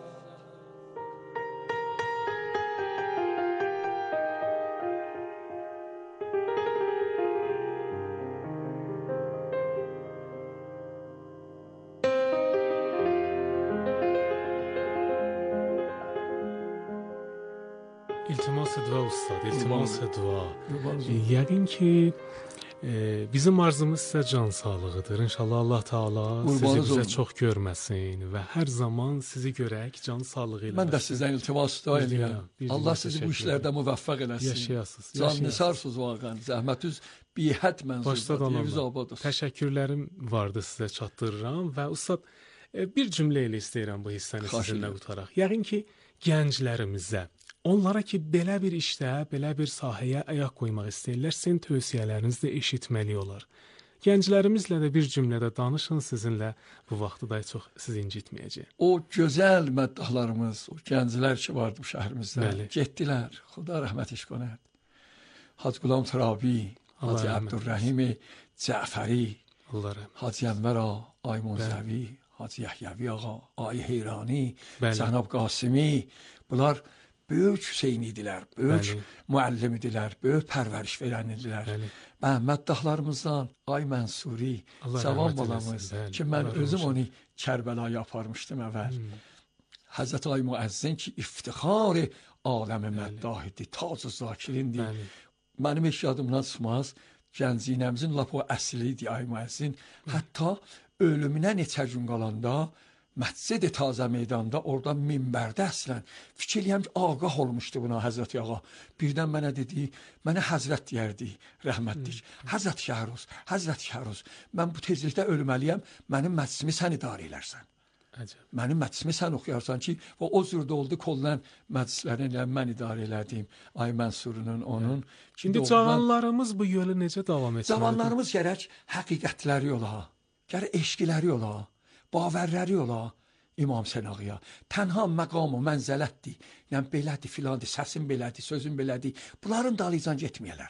İltimas dua ustad, iltimas dua. Yəqin ki bizim arzumuz sizə can sağlığıdır. İnşallah Allah Taala sizi bizə çox görməsin və hər zaman sizi görək can sağlığı ilə. Mən də sizdən iltimas dua edirəm. Allah sizi bu işlərdə müvəffəq eləsin. Yaşayasınız. Canlısarsınız vaqən. Zəhmətiniz bihəd mənzurdur. Təşəkkürlərim vardı sizə çatdırıram və ustad bir cümlə ilə istəyirəm bu hissəni sizinlə qutaraq. Yəqin ki gənclərimizə, onlara ki belə bir işdə, belə bir sahəyə ayaq qoymaq istəyirlər, sizin tövsiyələrinizi də eşitməli olar. Gənclərimizlə də bir cümlədə danışın, sizinlə bu vaxtı da çox sizi incitməyəcək. O gözəl məddahlarımız, o gənclər ki vardı bu şəhərimizdə, getdilər. Xuda rəhmət iş konər. Hacı Qulam Turabi, Hacı Abdurrahim Cəfəri, Hacı Ənvər Ay Munzəvi, Hacı Yəhiyəvi ağa, Ay Heyrani, Cənab Qasimi, bunlar böyük Hüseyin idilər, böyük müəllim idilər, böyük pərvəriş verən idilər. Məddahlarımızdan Ay Mənsuri, cavan balamız ki, mən özüm onu Kərbəlaya aparmışdım əvvəl. Həzrət Ay Müəzzin ki, iftixar-ı aləmi məddah idi, tac-ı zakirindir. Mənim heç yadımdan çıxmaz, gəncinəmizin lap o əsli idi Ay Müəzzin. Hətta ölümünə neçə gün qalanda, Məscid-i Tazə meydanda, orada minbərdə əslən fikir eləyəm ki, ağah olmuşdu buna Həzrət Ağa. Birdən mənə dedi, mənə Həzrət deyərdi, rəhmətlik. Həzrət Şəhruz, Həzrət Şəhruz, mən bu tezlikdə ölməliyəm, mənim məclisimi sən idarə elərsən. Mənim məclisimi sən oxuyarsan ki, və o cürdə oldu kollan məclislərini mən idarə elədim. Ay Mənsurunun, onun. İndi cavanlarımız bu yolu necə davam etməlidir? Cavanlarımız gərək həqiqətləri ola, gərək eşqiləri ola. Bavərləri ola İmam Hüseyn ağaya. Tənha məqam o mənzələtdir. Yəni belədir, filandır, səsin belədir, sözün belədir. Bunların dalıcan getməyələr.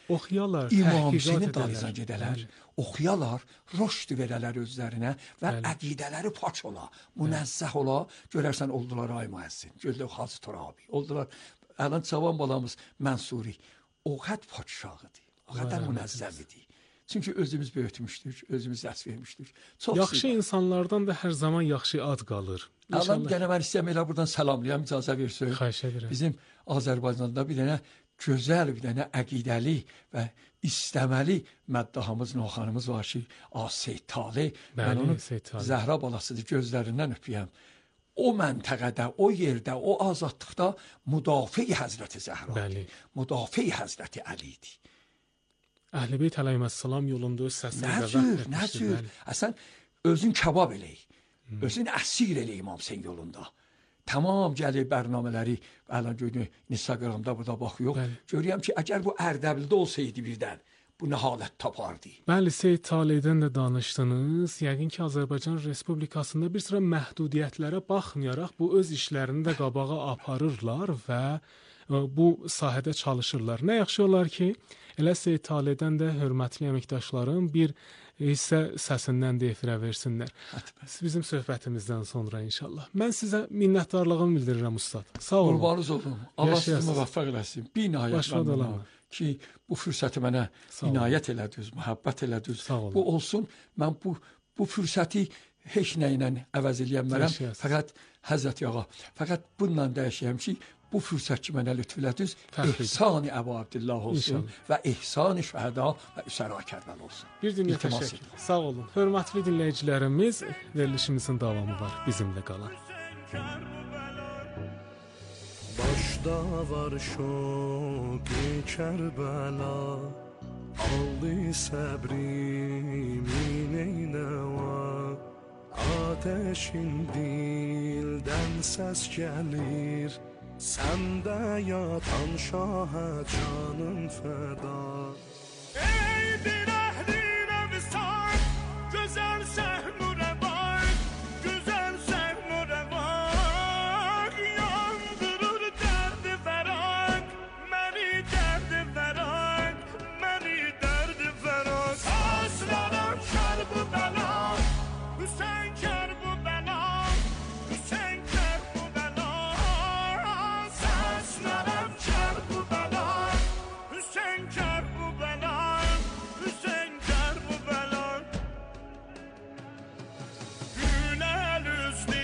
oxuyarlar, İmam təhqiqat Hüseynin edərlər. dalına gedələr, oxuyarlar, rüşd verələr özlərinə və Bəli. əqidələri paç ola, münezzeh ola. Görərsən oldular Ay Müəzzin, görürlər Hacı Turabi, oldular. Əlan cavan balamız Mənsuri, o qəd padşahıdır, o qədər münezzeh idi. Çünki özümüz böyütmüşdük, özümüz dərs vermişdik. Çox Yaxşı insanlardan da hər zaman yaxşı ad qalır. Əlan gənə mən istəyəm elə buradan salamlayam, icazə versin. Xahiş edirəm. Bizim Azərbaycanda bir dənə gözəl, bir dənə əqidəli və istəməli məddahamız, noxanımız var ki, Seyid Taleh. Mən onu Zəhra balasıdır, gözlərindən öpüyəm. O məntəqədə, o yerdə, o azadlıqda müdafiə Həzrəti Zəhra, müdafiə Həzrəti Əlidir. Əhl-i Beyt əleyhissalam yolunda öz səsini nə cür, əsən özün kabab eləyik, özün əsir eləyik İmam Hüseyin yolunda. Tamam gəlir bərnamələri, əlan görünür, Instagramda burada baxıyor. Görürəm ki, əgər bu Ərdəbildə olsaydı birdən, bu nə halət tapardı. Bəli, Seyid Talehdən də danışdınız. Yəqin ki, Azərbaycan Respublikasında bir sıra məhdudiyyətlərə baxmayaraq bu öz işlərini də qabağa aparırlar və bu sahədə çalışırlar. Nə yaxşı olar ki, elə Seyid Talehdən də hörmətli əməkdaşlarım bir hissə səsindən də efirə versinlər. Bizim söhbətimizdən sonra inşallah. Mən sizə minnətdarlığımı bildirirəm ustad. Sağ olun. Qurbanınız olun. Allah sizi müvəffəq eləsin. Binayət məmnunam ki, bu fürsəti mənə inayət elədiniz, məhəbbət elədiniz. Bu olsun. Mən bu fürsəti heç nə ilə əvəz eləyəmmərəm. Fəqət Həzrət Ağa, fəqət bununla dəyişəyəm ki, bu fürsət ki mənə lütfülədiniz, ehsan-ı Əbu Abdillah olsun və ehsan-ı şəhəda və üsəra Kərbel olsun. Bir dünya təşəkkür. Sağ olun. Hörmətli dinləyicilərimiz, verilişimizin davamı var. Bizimlə qalın. Başda var şoqi Kərbəla, aldı səbrimin eynəva, ateşin dildən səs gəlir, səndə yatan şahə canım fəda. Eydir əhlinə misal, gözəl səhnurə var, gözəl səhnurə var, yandırır dərdi vəraq, məni dərdi vəraq, məni dərdi vəraq. Saslaram kər bu bəla, Hüseyin kər bu bəla, Hüseyin kər bu bəla. Saslaram kər bu bəla, Hüseyin kər bu bəla, Hüseyin kər bu bəla. Güləl üzlü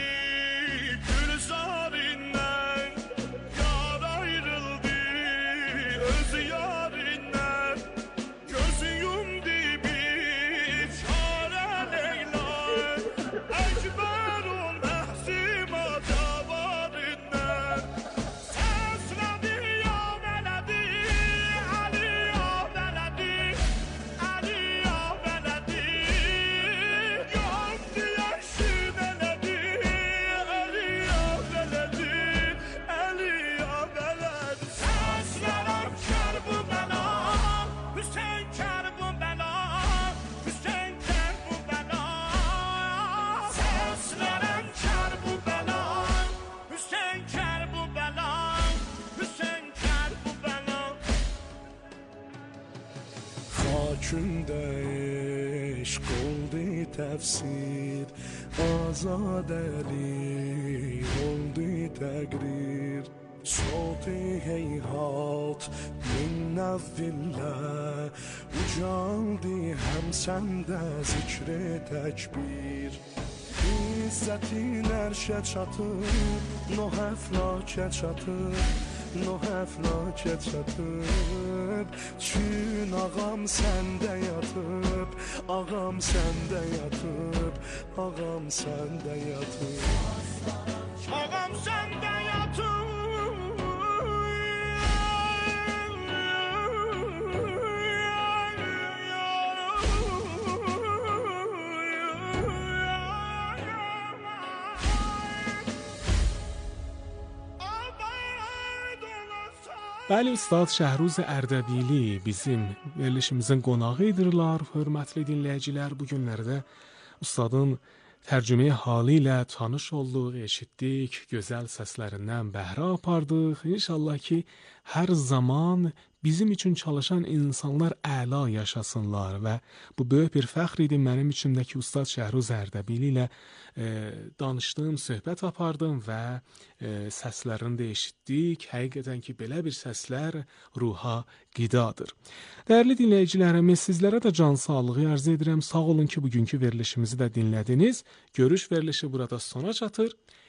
Gülzarindən, yar ayrıldı öz yarindən, gözü yumdu bir çarə Leyla, Əkbərun Məhzima davarindən. Səslədi ya vələdi, Əli ya vələdi, Əli ya vələdi, yandı yaşın elədi, Əli ya vələdi, Əli ya vələdi. Səslərəm kər bu bəla, Hüseyin kər bu bəla, Hüseyin kər bu bəla. Səslərəm kər bu bəla, Hüseyin kər bu bəla, Hüseyin kər bu bəla. Xakündə eşq oldu təfsir, azadəli oldu təqrir. Soti heyhat min nəvvillə, ucaldı həm səndə zikr-i təkbir. İzzətin ərşə çatır, noh əflakə çatır, noh əflakə çatır. Çün ağam səndə yatıb, ağam səndə yatıb, ağam səndə yatıb, ağam səndə yatıb. Bəli, Ustad Şəhruz Ərdəbili bizim verilişimizin qonağı idirlər. Hörmətli dinləyicilər, bu günlərdə Ustadın tərcüməyi halı ilə tanış olduq, eşitdik, gözəl səslərindən bəhrə apardıq. İnşallah ki, hər zaman bizim üçün çalışan insanlar əla yaşasınlar və bu böyük bir fəxr idi mənim içimdəki Ustad Şəhruz Ərdəbili ilə danışdım, söhbət apardım və səslərini də eşitdik. Həqiqətən ki, belə bir səslər ruha qidadır. Dəyərli dinləyicilərimiz, sizlərə də can sağlığı arzu edirəm. Sağ olun ki, bugünkü verilişimizi də dinlədiniz. Görüş verilişi burada sona çatır.